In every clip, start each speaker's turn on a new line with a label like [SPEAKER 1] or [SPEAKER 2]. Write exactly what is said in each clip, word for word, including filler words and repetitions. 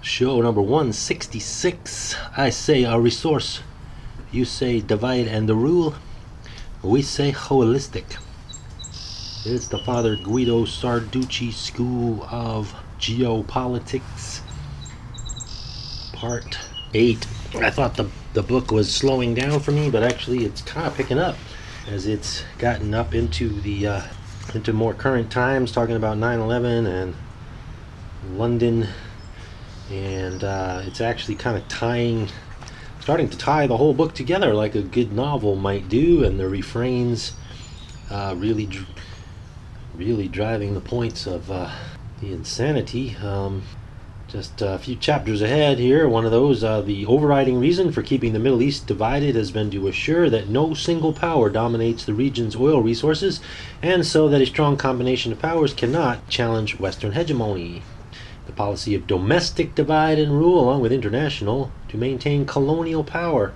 [SPEAKER 1] Show number one sixty-six. I say a resource. You say divide and the rule. We say holistic. It's the Father Guido Sarducci School of Geopolitics, Part eight. I thought the, the book was slowing down for me, but actually it's kind of picking up as it's gotten up into the uh, into more current times, talking about nine eleven and London. And uh, it's actually kind of tying, starting to tie the whole book together like a good novel might do, and the refrains uh, really, dr- really driving the points of uh, the insanity. Um, just a few chapters ahead here, one of those, uh, the overriding reason for keeping the Middle East divided has been to assure that no single power dominates the region's oil resources, and so that a strong combination of powers cannot challenge Western hegemony. The policy of domestic divide and rule along with international to maintain colonial power.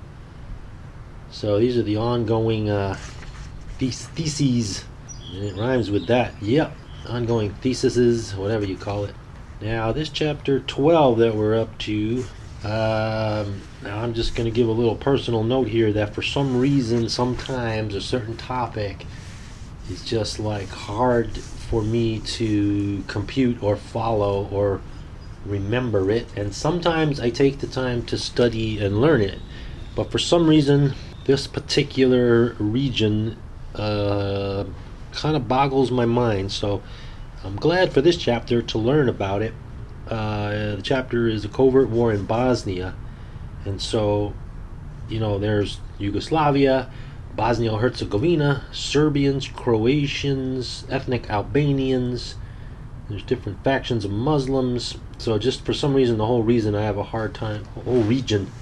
[SPEAKER 1] So these are the ongoing uh, thes- theses, and it rhymes with that. Yep, ongoing theses, whatever you call it. Now this chapter twelve that we're up to, um, now I'm just going to give a little personal note here that for some reason, sometimes a certain topic is just like hard for me to compute or follow or remember it, and sometimes I take the time to study and learn it, but for some reason this particular region uh, kind of boggles my mind, so I'm glad for this chapter to learn about it. Uh, the chapter is a covert war in Bosnia, and so you know there's Yugoslavia, Bosnia-Herzegovina, Serbians, Croatians, ethnic Albanians. There's different factions of Muslims. So just for some reason, the whole reason I have a hard time, the whole region,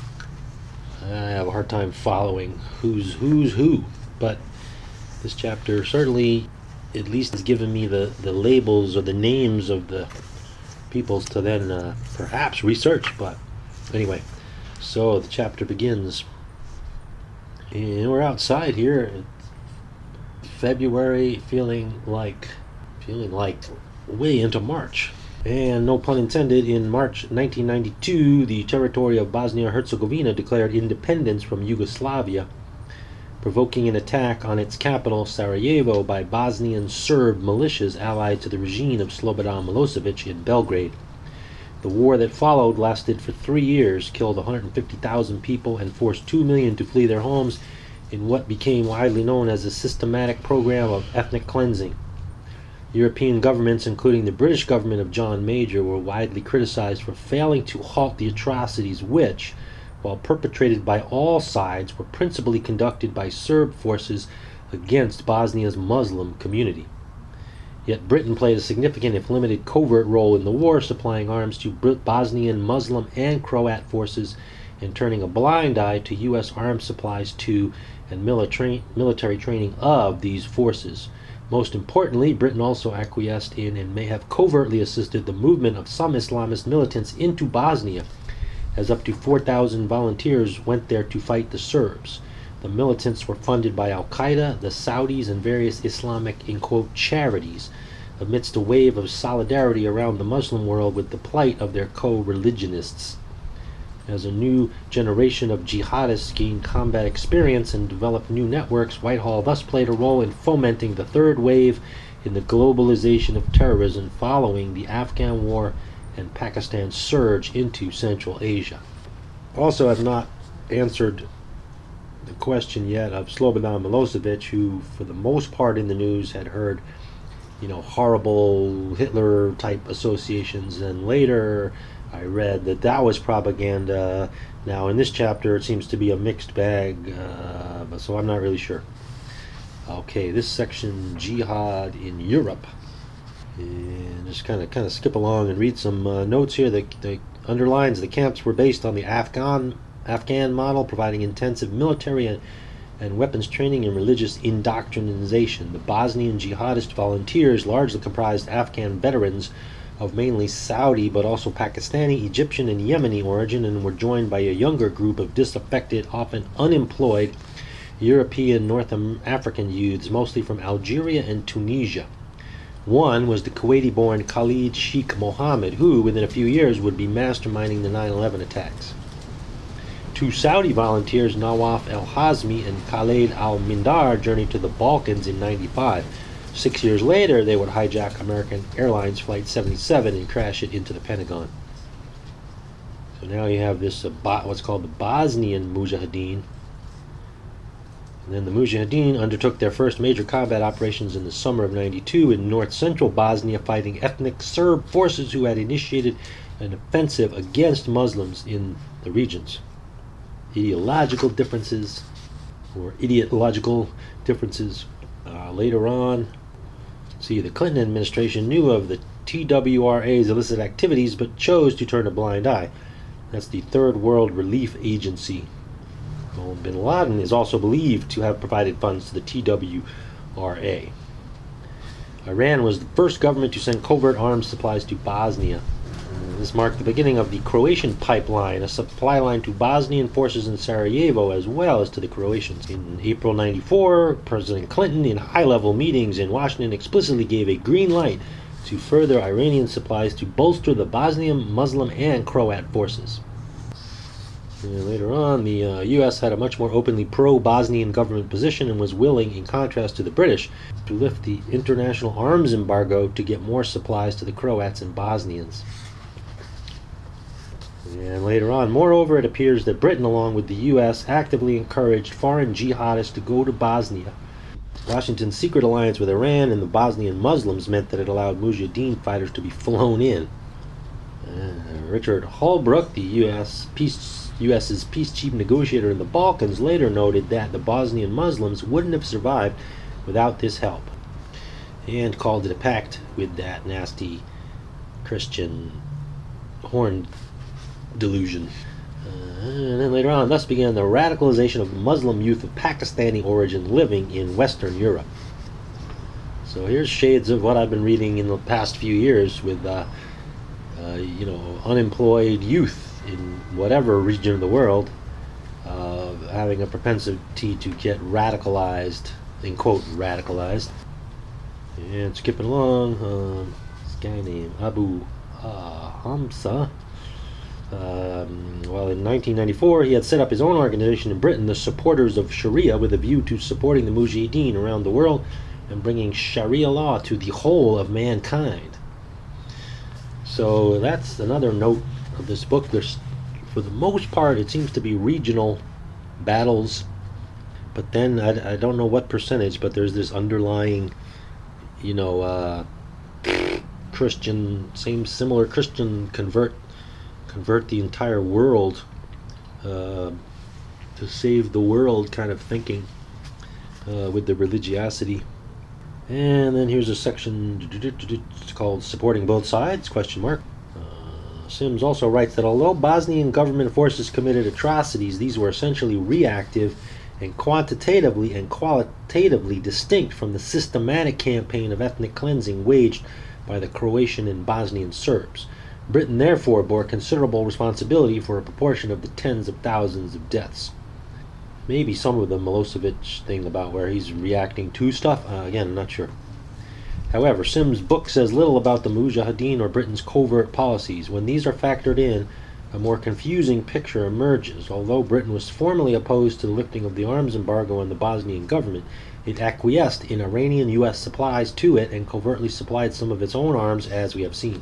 [SPEAKER 1] I have a hard time following who's who's who. But this chapter certainly, at least, has given me the, the labels or the names of the peoples to then uh, perhaps research. But anyway, so the chapter begins. And we're outside here, February, feeling like, feeling like way into March. And no pun intended, in March nineteen ninety-two, the territory of Bosnia-Herzegovina declared independence from Yugoslavia, provoking an attack on its capital, Sarajevo, by Bosnian Serb militias allied to the regime of Slobodan Milosevic in Belgrade. The war that followed lasted for three years, killed one hundred fifty thousand people, and forced two million to flee their homes in what became widely known as a systematic program of ethnic cleansing. European governments, including the British government of John Major, were widely criticized for failing to halt the atrocities which, while perpetrated by all sides, were principally conducted by Serb forces against Bosnia's Muslim community. Yet Britain played a significant, if limited, covert role in the war, supplying arms to Bosnian, Muslim, and Croat forces, and turning a blind eye to U S arms supplies to and military, military training of these forces. Most importantly, Britain also acquiesced in and may have covertly assisted the movement of some Islamist militants into Bosnia, as up to four thousand volunteers went there to fight the Serbs. The militants were funded by Al-Qaeda, the Saudis, and various Islamic, in quote, charities, amidst a wave of solidarity around the Muslim world with the plight of their co-religionists. As a new generation of jihadists gained combat experience and developed new networks, Whitehall thus played a role in fomenting the third wave in the globalization of terrorism following the Afghan war and Pakistan's surge into Central Asia. Also, I've not answered the question yet of Slobodan Milosevic, who for the most part in the news had heard, you know, horrible Hitler-type associations, and later I read that that was propaganda. Now in this chapter it seems to be a mixed bag, uh, but so I'm not really sure. Okay, this section, Jihad in Europe. And just kind of kind of skip along and read some uh, notes here. The, the underlines the camps were based on the Afghan Afghan model, providing intensive military and, and weapons training and religious indoctrination. The Bosnian jihadist volunteers largely comprised Afghan veterans of mainly Saudi but also Pakistani, Egyptian, and Yemeni origin, and were joined by a younger group of disaffected, often unemployed European North African youths, mostly from Algeria and Tunisia. One was the Kuwaiti-born Khalid Sheikh Mohammed, who, within a few years, would be masterminding the nine eleven attacks. Two Saudi volunteers, Nawaf al-Hazmi and Khaled al-Mindar, journeyed to the Balkans in ninety-five. Six years later, they would hijack American Airlines Flight seventy-seven and crash it into the Pentagon. So now you have this, uh, what's called the Bosnian Mujahideen. And then the Mujahideen undertook their first major combat operations in the summer of ninety-two in north-central Bosnia, fighting ethnic Serb forces who had initiated an offensive against Muslims in the regions. Ideological differences, or ideological differences. Uh, later on, see, the Clinton administration knew of the T W R A's illicit activities, but chose to turn a blind eye. That's the Third World Relief Agency. Well, bin Laden is also believed to have provided funds to the T W R A. Iran was the first government to send covert arms supplies to Bosnia. This marked the beginning of the Croatian pipeline, a supply line to Bosnian forces in Sarajevo as well as to the Croatians. In April ninety-four, President Clinton, in high-level meetings in Washington, explicitly gave a green light to further Iranian supplies to bolster the Bosnian, Muslim, and Croat forces. And later on, the uh, U S had a much more openly pro-Bosnian government position and was willing, in contrast to the British, to lift the international arms embargo to get more supplies to the Croats and Bosnians. And later on, moreover, it appears that Britain, along with the U S, actively encouraged foreign jihadists to go to Bosnia. Washington's secret alliance with Iran and the Bosnian Muslims meant that it allowed Mujahideen fighters to be flown in. Uh, Richard Holbrooke, the U S peace, US's peace chief negotiator in the Balkans, later noted that the Bosnian Muslims wouldn't have survived without this help, and called it a pact with that nasty Christian horn delusion. Uh, and then later on, thus began the radicalization of Muslim youth of Pakistani origin living in Western Europe. So here's shades of what I've been reading in the past few years with, uh, uh, you know, unemployed youth in whatever region of the world uh, having a propensity to get radicalized, in quote, radicalized. And skipping along, um, this guy named Abu uh, Hamza. Um, well, in nineteen ninety-four, he had set up his own organization in Britain, the Supporters of Sharia, with a view to supporting the Mujahideen around the world and bringing Sharia law to the whole of mankind. So that's another note of this book. There's, for the most part, it seems to be regional battles, but then I, I don't know what percentage, but there's this underlying, you know, uh, Christian, same similar Christian convert convert the entire world uh, to save the world kind of thinking uh, with the religiosity. And then here's a section it's called Supporting Both Sides, question mark. Uh, Sims also writes that although Bosnian government forces committed atrocities, these were essentially reactive and quantitatively and qualitatively distinct from the systematic campaign of ethnic cleansing waged by the Croatian and Bosnian Serbs. Britain therefore bore considerable responsibility for a proportion of the tens of thousands of deaths. Maybe some of the Milosevic thing about where he's reacting to stuff, uh, again, I'm not sure. However, Sims' book says little about the Mujahideen or Britain's covert policies. When these are factored in, a more confusing picture emerges. Although Britain was formally opposed to the lifting of the arms embargo on the Bosnian government, it acquiesced in Iranian U S supplies to it and covertly supplied some of its own arms, as we have seen.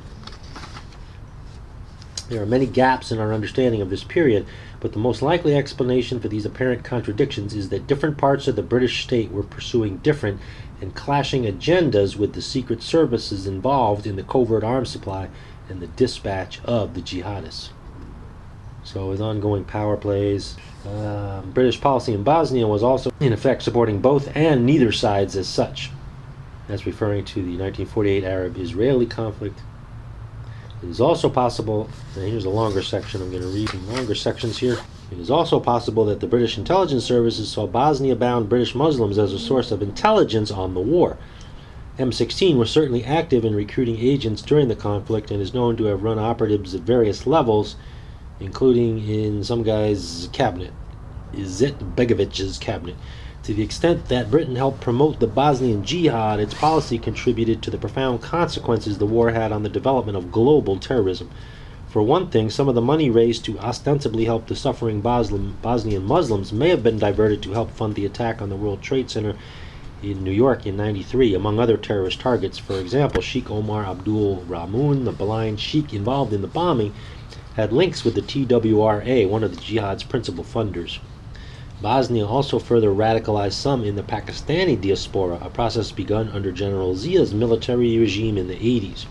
[SPEAKER 1] There are many gaps in our understanding of this period, but the most likely explanation for these apparent contradictions is that different parts of the British state were pursuing different and clashing agendas with the secret services involved in the covert arms supply and the dispatch of the jihadists. So with ongoing power plays, uh, British policy in Bosnia was also in effect supporting both and neither sides as such. That's referring to the nineteen forty-eight Arab-Israeli conflict. It is also possible, and here's a longer section, I'm going to read some longer sections here. It is also possible that the British intelligence services saw Bosnia-bound British Muslims as a source of intelligence on the war. M sixteen was certainly active in recruiting agents during the conflict and is known to have run operatives at various levels, including in some guy's cabinet, Izzet Begovic's cabinet. To the extent that Britain helped promote the Bosnian Jihad, its policy contributed to the profound consequences the war had on the development of global terrorism. For one thing, some of the money raised to ostensibly help the suffering Bosnian Muslims may have been diverted to help fund the attack on the World Trade Center in New York in ninety-three, among other terrorist targets. For example, Sheikh Omar Abdul Rahman, the blind sheikh involved in the bombing, had links with the T W R A, one of the jihad's principal funders. Bosnia also further radicalized some in the Pakistani diaspora, a process begun under General Zia's military regime in the eighties.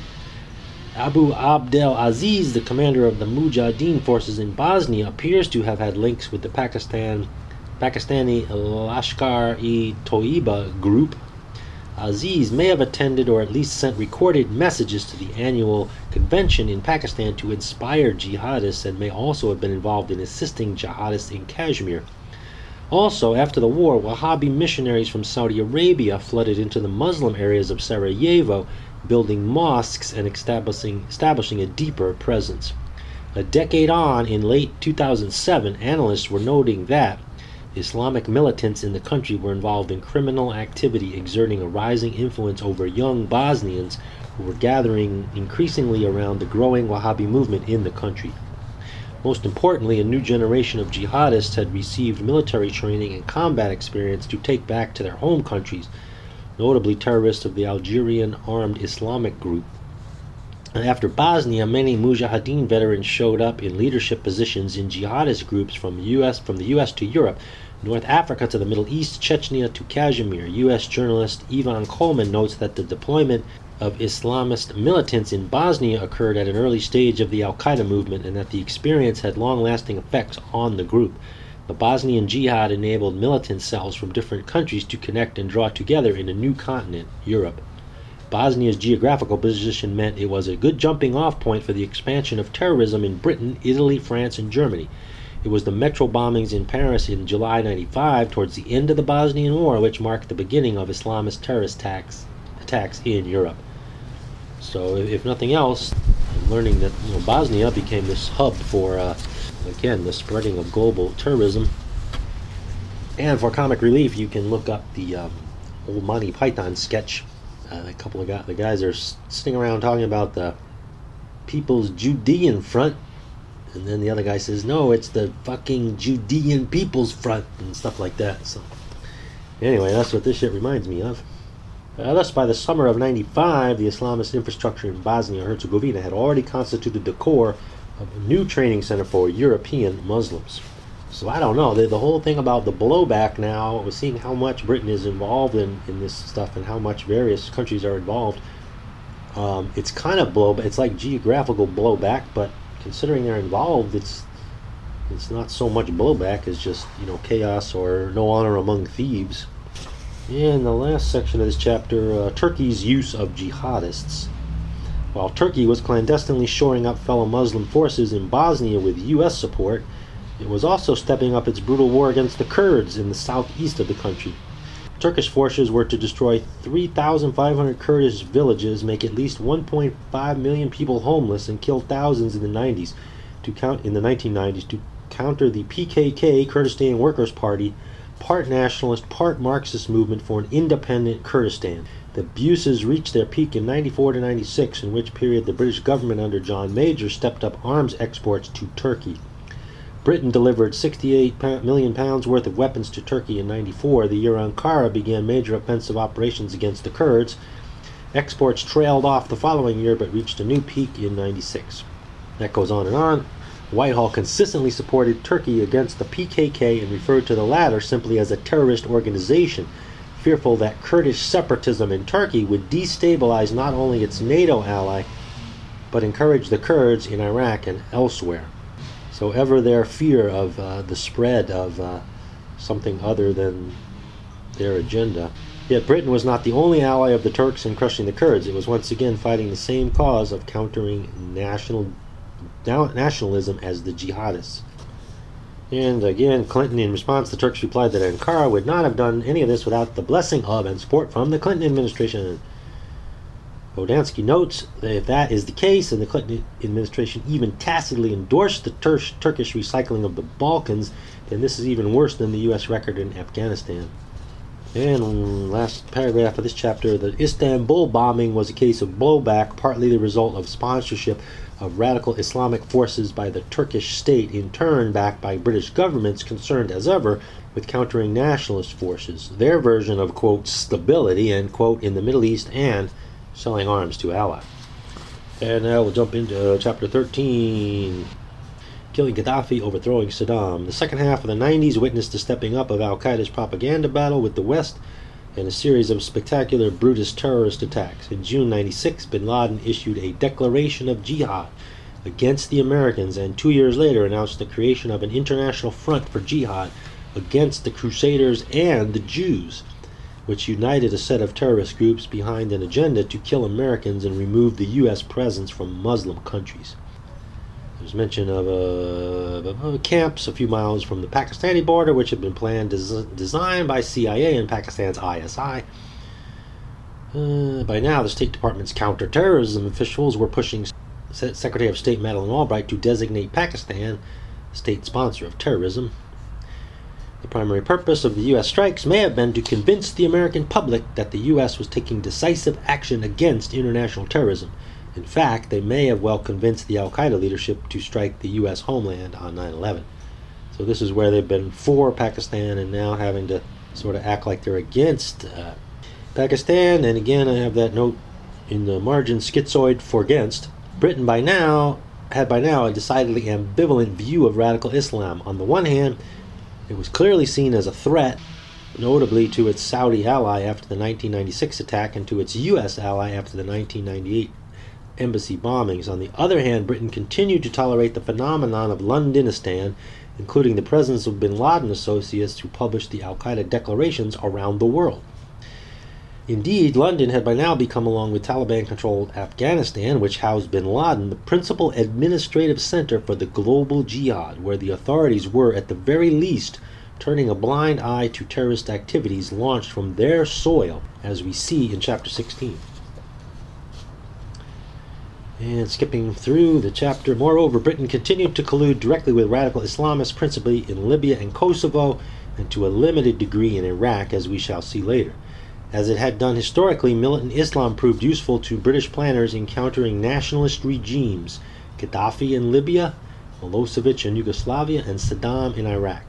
[SPEAKER 1] Abu Abdel Aziz, the commander of the Mujahideen forces in Bosnia, appears to have had links with the Pakistan, Pakistani Lashkar-e-Toiba group. Aziz may have attended or at least sent recorded messages to the annual convention in Pakistan to inspire jihadists, and may also have been involved in assisting jihadists in Kashmir. Also, after the war, Wahhabi missionaries from Saudi Arabia flooded into the Muslim areas of Sarajevo, building mosques and establishing, establishing a deeper presence. A decade on, in late two thousand seven, analysts were noting that Islamic militants in the country were involved in criminal activity, exerting a rising influence over young Bosnians who were gathering increasingly around the growing Wahhabi movement in the country. Most importantly, a new generation of jihadists had received military training and combat experience to take back to their home countries, notably terrorists of the Algerian Armed Islamic Group. After Bosnia, many Mujahideen veterans showed up in leadership positions in jihadist groups from, U S, from the U S to Europe, North Africa to the Middle East, Chechnya to Kashmir. U S journalist Ivan Coleman notes that the deployment of Islamist militants in Bosnia occurred at an early stage of the Al-Qaeda movement, and that the experience had long-lasting effects on the group. The Bosnian Jihad enabled militant cells from different countries to connect and draw together in a new continent, Europe. Bosnia's geographical position meant it was a good jumping-off point for the expansion of terrorism in Britain, Italy, France, and Germany. It was the metro bombings in Paris in July ninety-five, towards the end of the Bosnian War, which marked the beginning of Islamist terrorist attacks, attacks in Europe. So, if nothing else, I'm learning that you know, Bosnia became this hub for, uh, again, the spreading of global terrorism. And for comic relief, you can look up the um, old Monty Python sketch. Uh, a couple of guys, the guys are sitting around talking about the People's Judean Front, and then the other guy says, "No, it's the fucking Judean People's Front," and stuff like that. So, anyway, that's what this shit reminds me of. Uh, thus, by the summer of ninety-five, the Islamist infrastructure in Bosnia-Herzegovina had already constituted the core of a new training center for European Muslims. So I don't know, the, the whole thing about the blowback now, we're seeing how much Britain is involved in, in this stuff and how much various countries are involved. Um, it's kind of blowback, it's like geographical blowback, but considering they're involved, it's it's not so much blowback as just, you know, chaos or no honor among thieves. In the last section of this chapter, uh, Turkey's use of jihadists. While Turkey was clandestinely shoring up fellow Muslim forces in Bosnia with U S support, it was also stepping up its brutal war against the Kurds in the southeast of the country. Turkish forces were to destroy three thousand five hundred Kurdish villages, make at least one point five million people homeless, and kill thousands in the nineties to count in the nineteen nineties to counter the P K K, Kurdistan Workers' Party, part nationalist, part Marxist movement for an independent Kurdistan. The abuses reached their peak in ninety-four to ninety-six, in which period the British government under John Major stepped up arms exports to Turkey. Britain delivered sixty-eight million pounds worth of weapons to Turkey in ninety-four, the year Ankara began major offensive operations against the Kurds. Exports trailed off the following year but reached a new peak in ninety-six. That goes on and on. Whitehall consistently supported Turkey against the P K K and referred to the latter simply as a terrorist organization, fearful that Kurdish separatism in Turkey would destabilize not only its NATO ally, but encourage the Kurds in Iraq and elsewhere. So ever their fear of uh, the spread of uh, something other than their agenda. Yet Britain was not the only ally of the Turks in crushing the Kurds. It was once again fighting the same cause of countering national nationalism as the jihadists. And again, Clinton, in response, the Turks replied that Ankara would not have done any of this without the blessing of and support from the Clinton administration. Bodansky notes that if that is the case, and the Clinton administration even tacitly endorsed the Tur- Turkish recycling of the Balkans, then this is even worse than the U S record in Afghanistan. And last paragraph of this chapter, the Istanbul bombing was a case of blowback, partly the result of sponsorship of radical Islamic forces by the Turkish state, in turn backed by British governments concerned as ever with countering nationalist forces, their version of, quote, stability, end quote, in the Middle East, and selling arms to allies. And now we'll jump into uh, chapter thirteen, killing Gaddafi, overthrowing Saddam. The second half of the nineties witnessed the stepping up of al-Qaeda's propaganda battle with the West and a series of spectacular Brutus terrorist attacks. In June ninety-six, bin Laden issued a declaration of jihad against the Americans, and two years later announced the creation of an international front for jihad against the Crusaders and the Jews, which united a set of terrorist groups behind an agenda to kill Americans and remove the U S presence from Muslim countries. There's mention of uh, uh, camps a few miles from the Pakistani border, which had been planned, des- designed by C I A and Pakistan's I S I. Uh, by now, the State Department's counterterrorism officials were pushing Secretary of State Madeleine Albright to designate Pakistan state sponsor of terrorism. The primary purpose of the U S strikes may have been to convince the American public that the U S was taking decisive action against international terrorism. In fact, they may have well convinced the al-Qaeda leadership to strike the U S homeland on nine eleven. So this is where they've been for Pakistan and now having to sort of act like they're against uh, Pakistan. And again, I have that note in the margin, schizoid for against. Britain by now had by now a decidedly ambivalent view of radical Islam. On the one hand, it was clearly seen as a threat, notably to its Saudi ally after the nineteen ninety-six attack and to its U S ally after the nineteen ninety-eight embassy bombings. On the other hand, Britain continued to tolerate the phenomenon of Londonistan, including the presence of bin Laden associates who published the al-Qaeda declarations around the world. Indeed, London had by now become, along with Taliban-controlled Afghanistan, which housed bin Laden, the principal administrative center for the global jihad, where the authorities were, at the very least, turning a blind eye to terrorist activities launched from their soil, as we see in chapter sixteen. And skipping through the chapter, moreover, Britain continued to collude directly with radical Islamists, principally in Libya and Kosovo, and to a limited degree in Iraq, as we shall see later. As it had done historically, militant Islam proved useful to British planners in countering nationalist regimes, Gaddafi in Libya, Milosevic in Yugoslavia, and Saddam in Iraq.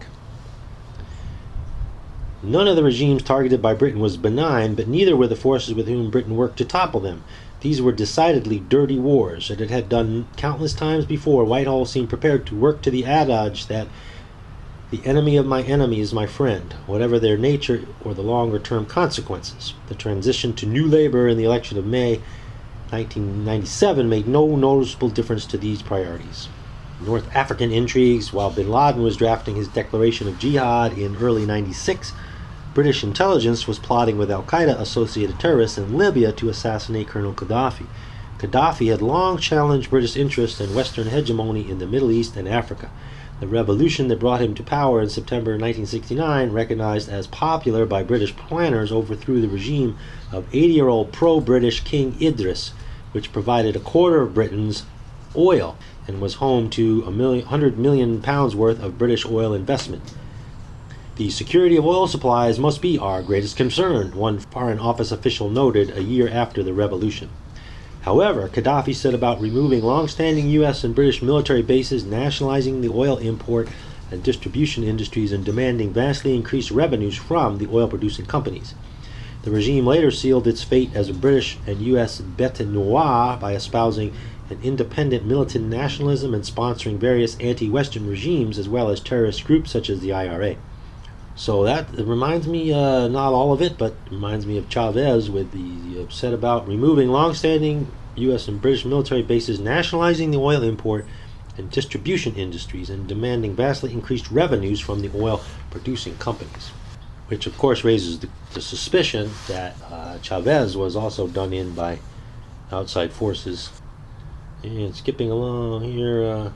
[SPEAKER 1] None of the regimes targeted by Britain was benign, but neither were the forces with whom Britain worked to topple them. These were decidedly dirty wars, and it had done countless times before. Whitehall seemed prepared to work to the adage that the enemy of my enemy is my friend, whatever their nature or the longer-term consequences. The transition to New Labour in the election of May nineteen ninety-seven made no noticeable difference to these priorities. North African intrigues, while bin Laden was drafting his declaration of jihad in early ninety-six, British intelligence was plotting with al-Qaeda-associated terrorists in Libya to assassinate Colonel Gaddafi. Gaddafi had long challenged British interest and Western hegemony in the Middle East and Africa. The revolution that brought him to power in September nineteen sixty-nine, recognized as popular by British planners, overthrew the regime of eighty-year-old pro-British King Idris, which provided a quarter of Britain's oil and was home to a million, one hundred million pounds worth of British oil investment. The security of oil supplies must be our greatest concern, one Foreign Office official noted a year after the revolution. However, Gaddafi set about removing long-standing U S and British military bases, nationalizing the oil import and distribution industries, and demanding vastly increased revenues from the oil-producing companies. The regime later sealed its fate as a British and U S bête noire by espousing an independent militant nationalism and sponsoring various anti-Western regimes as well as terrorist groups such as the I R A. So that reminds me, uh, not all of it, but reminds me of Chavez with the uh, set about removing long-standing U S and British military bases, nationalizing the oil import and distribution industries, and demanding vastly increased revenues from the oil-producing companies. Which, of course, raises the, the suspicion that uh, Chavez was also done in by outside forces. And skipping along here, uh,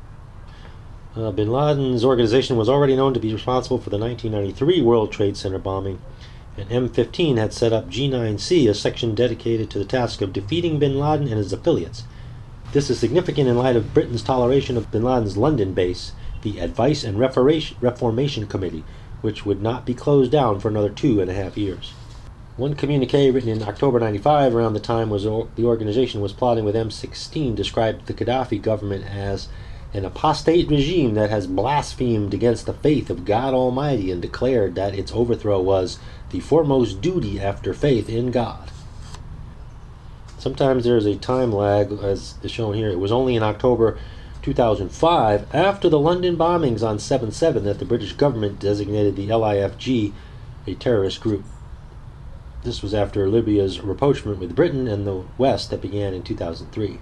[SPEAKER 1] uh, bin Laden's organization was already known to be responsible for the nineteen ninety-three World Trade Center bombing. and M fifteen had set up G nine C, a section dedicated to the task of defeating bin Laden and his affiliates. This is significant in light of Britain's toleration of bin Laden's London base, the Advice and Reformation Committee, which would not be closed down for another two and a half years. One communique written in October ninety-five, around the time was the organization was plotting with M sixteen, described the Gaddafi government as an apostate regime that has blasphemed against the faith of God Almighty and declared that its overthrow was the foremost duty after faith in God. Sometimes there is a time lag, as is shown here. It was only in October two thousand five, after the London bombings on seven seven, that the British government designated the L I F G a terrorist group. This was after Libya's rapprochement with Britain and the West that began in two thousand three.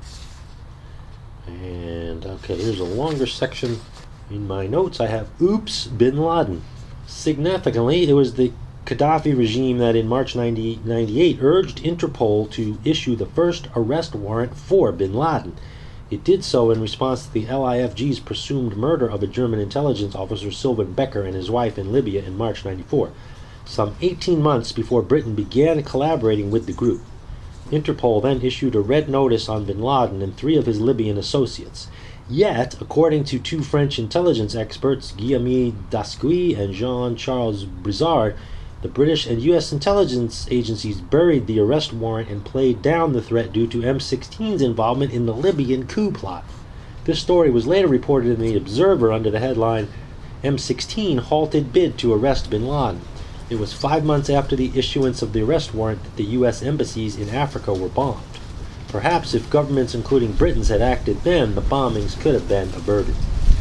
[SPEAKER 1] And, okay, here's a longer section. In my notes, I have Oops, bin Laden. Significantly, it was the Gaddafi regime that in March nineteen ninety-eight urged Interpol to issue the first arrest warrant for bin Laden. It did so in response to the L I F G's presumed murder of a German intelligence officer, Sylvan Becker, and his wife in Libya in March ninety-four, some eighteen months before Britain began collaborating with the group. Interpol then issued a red notice on bin Laden and three of his Libyan associates. Yet, according to two French intelligence experts, Guillaume Dascuy and Jean-Charles Brizard, the British and U S intelligence agencies buried the arrest warrant and played down the threat due to M sixteen's involvement in the Libyan coup plot. This story was later reported in The Observer under the headline, M sixteen halted bid to arrest bin Laden. It was five months after the issuance of the arrest warrant that the U S embassies in Africa were bombed. Perhaps if governments including Britain's had acted then, the bombings could have been averted.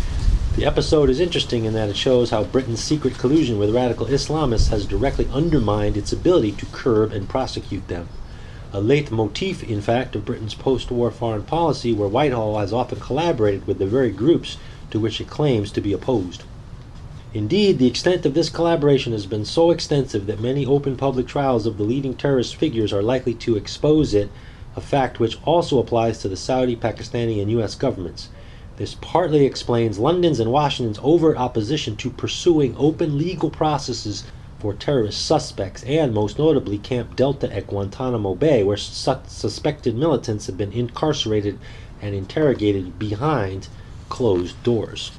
[SPEAKER 1] The episode is interesting in that it shows how Britain's secret collusion with radical Islamists has directly undermined its ability to curb and prosecute them. A leitmotif, in fact, of Britain's post-war foreign policy, where Whitehall has often collaborated with the very groups to which it claims to be opposed. Indeed, the extent of this collaboration has been so extensive that many open public trials of the leading terrorist figures are likely to expose it, a fact which also applies to the Saudi, Pakistani, and U S governments. This partly explains London's and Washington's overt opposition to pursuing open legal processes for terrorist suspects, and most notably Camp Delta at Guantanamo Bay, where su- suspected militants have been incarcerated and interrogated behind closed doors.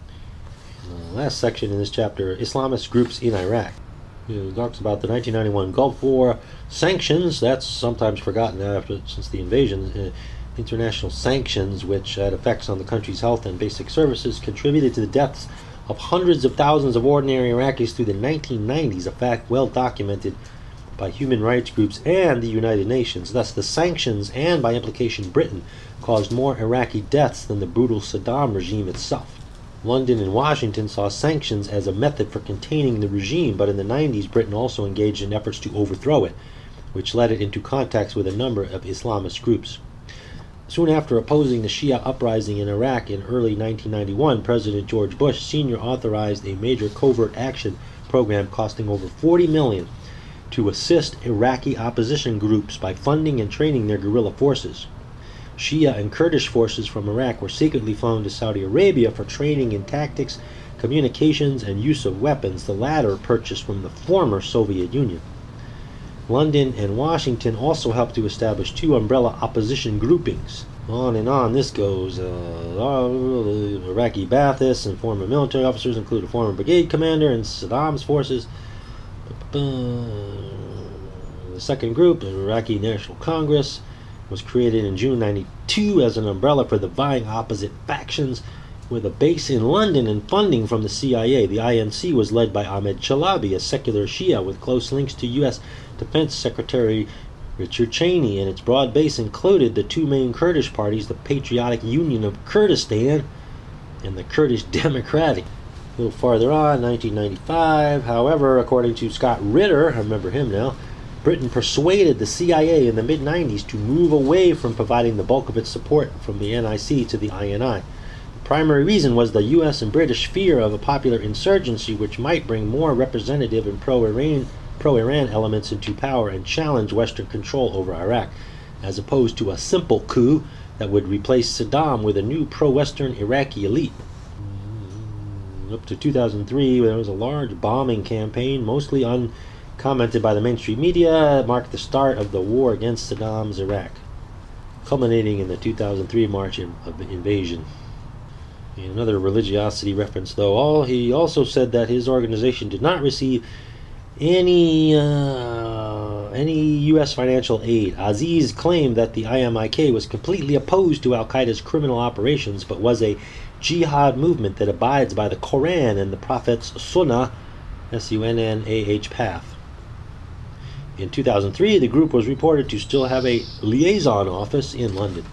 [SPEAKER 1] The last section in this chapter, Islamist groups in Iraq. It talks about the nineteen ninety-one Gulf War sanctions. That's sometimes forgotten after since the invasion. Uh, International sanctions, which had effects on the country's health and basic services, contributed to the deaths of hundreds of thousands of ordinary Iraqis through the nineteen nineties, a fact well documented by human rights groups and the United Nations. Thus, the sanctions, and by implication Britain, caused more Iraqi deaths than the brutal Saddam regime itself. London and Washington saw sanctions as a method for containing the regime, but in the nineties Britain also engaged in efforts to overthrow it, which led it into contacts with a number of Islamist groups. Soon after opposing the Shia uprising in Iraq in early nineteen ninety-one, President George Bush Senior authorized a major covert action program costing over forty million dollars to assist Iraqi opposition groups by funding and training their guerrilla forces. Shia and Kurdish forces from Iraq were secretly flown to Saudi Arabia for training in tactics, communications, and use of weapons, the latter purchased from the former Soviet Union. London and Washington also helped to establish two umbrella opposition groupings. On and on this goes. Uh, Iraqi Baathists and former military officers include a former brigade commander in Saddam's forces. The second group, the Iraqi National Congress, was created in June ninety-two as an umbrella for the vying opposite factions, with a base in London and funding from the C I A. The I N C was led by Ahmed Chalabi, a secular Shia with close links to U S Defense Secretary Richard Cheney, and its broad base included the two main Kurdish parties, the Patriotic Union of Kurdistan and the Kurdish Democratic. A little farther on, nineteen ninety-five, however, according to Scott Ritter, I remember him now, Britain persuaded the C I A in the mid nineties to move away from providing the bulk of its support from the N I C to the I N I. The primary reason was the U S and British fear of a popular insurgency which might bring more representative and pro-Iran pro-Iran elements into power and challenge Western control over Iraq, as opposed to a simple coup that would replace Saddam with a new pro-Western Iraqi elite. Up to two thousand three, there was a large bombing campaign, mostly commented by the mainstream media, marked the start of the war against Saddam's Iraq, culminating in the two thousand three March in, of invasion. In another religiosity reference, though, all he also said that his organization did not receive any uh, any U S financial aid. Aziz claimed that the I M I K was completely opposed to Al-Qaeda's criminal operations, but was a jihad movement that abides by the Quran and the Prophet's Sunnah, S U N N A H path. In two thousand three, the group was reported to still have a liaison office in London.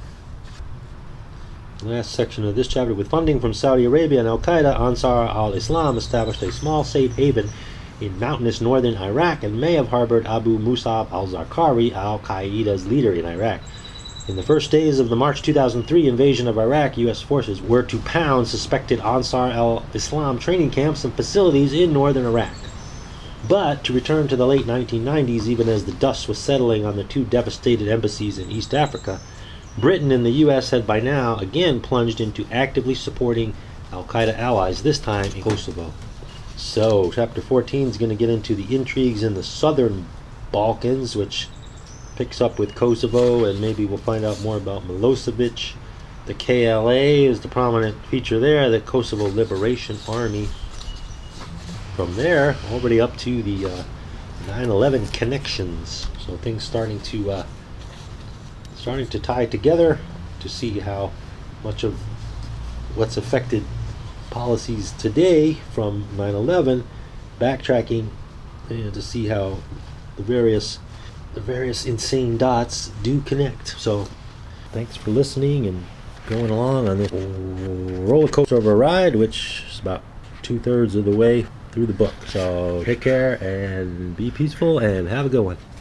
[SPEAKER 1] Last section of this chapter. With funding from Saudi Arabia and Al-Qaeda, Ansar al-Islam established a small safe haven in mountainous northern Iraq and may have harbored Abu Musab al-Zarqawi, Al-Qaeda's leader in Iraq. In the first days of the March two thousand three invasion of Iraq, U S forces were to pound suspected Ansar al-Islam training camps and facilities in northern Iraq. But to return to the late nineteen nineties, even as the dust was settling on the two devastated embassies in East Africa, Britain and the U S had by now again plunged into actively supporting Al-Qaeda allies, this time in Kosovo. So, chapter fourteen is going to get into the intrigues in the southern Balkans, which picks up with Kosovo, and maybe we'll find out more about Milosevic. The K L A is the prominent feature there, the Kosovo Liberation Army. From there, already up to the uh, nine eleven connections. So things starting to uh, starting to tie together to see how much of what's affected policies today from nine eleven, backtracking, and to see how the various the various insane dots do connect. So thanks for listening and going along on this roller coaster of a ride, which is about two-thirds of the way through the book. So take care and be peaceful and have a good one.